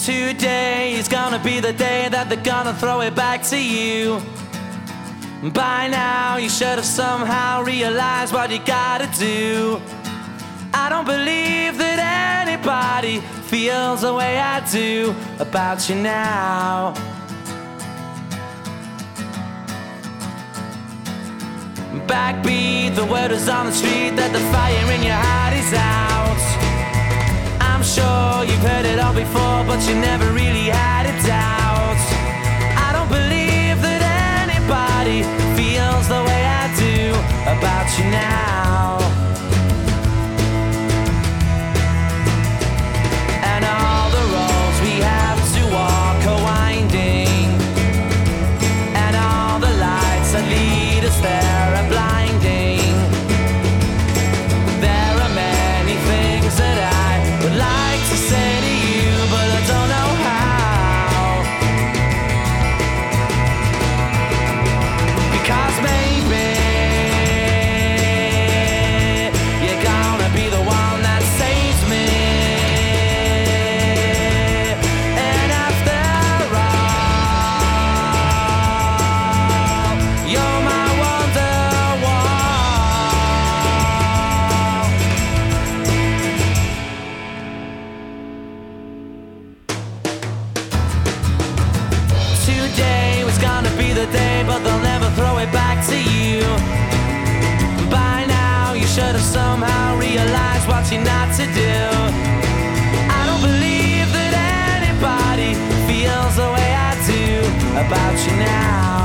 Today is gonna be the day that they're gonna throw it back to you. By now you should have somehow realized what you gotta do. I don't believe that anybody feels the way I do about you now. Backbeat, the word is on the street that the fire in your heart is out. I'm sure you've heard it all before, but you never really had a doubt. I don't believe that anybody feels the way I do about you now. And all the roads we have to walk are winding, and all the lights that lead us there are blinding. There are many things that I would like to say to you, but I don't know how. Because maybe you're gonna be the one that saves me. And after all, you're my Wonderwall. Today was gonna be the day, but they'll never throw it back to you. By now you should have somehow realized what you're not to do. I don't believe that anybody feels the way I do about you now.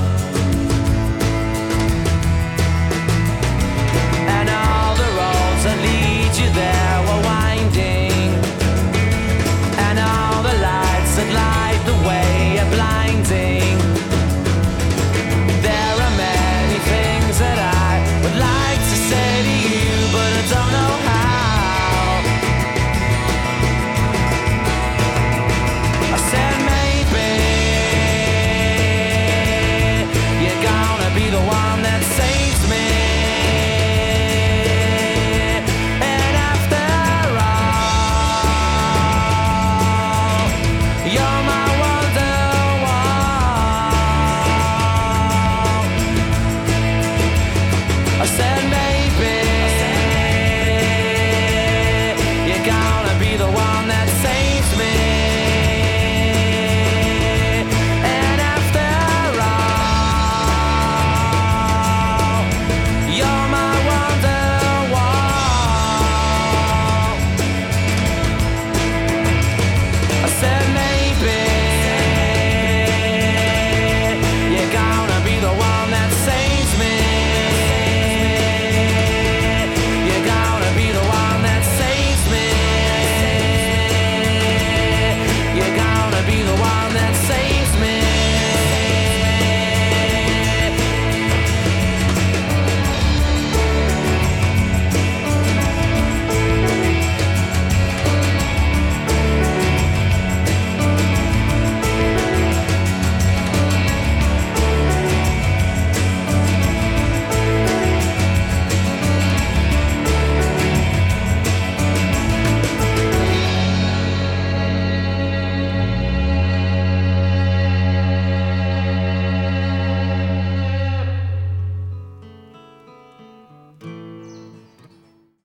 And all the roads that lead you there were winding, and all the lights that light the way are blinding. There are many things that I would like to say to you, but I don't know how. I said maybe you're gonna be the one that saves me. And after all, you're my Wonderwall. I said maybe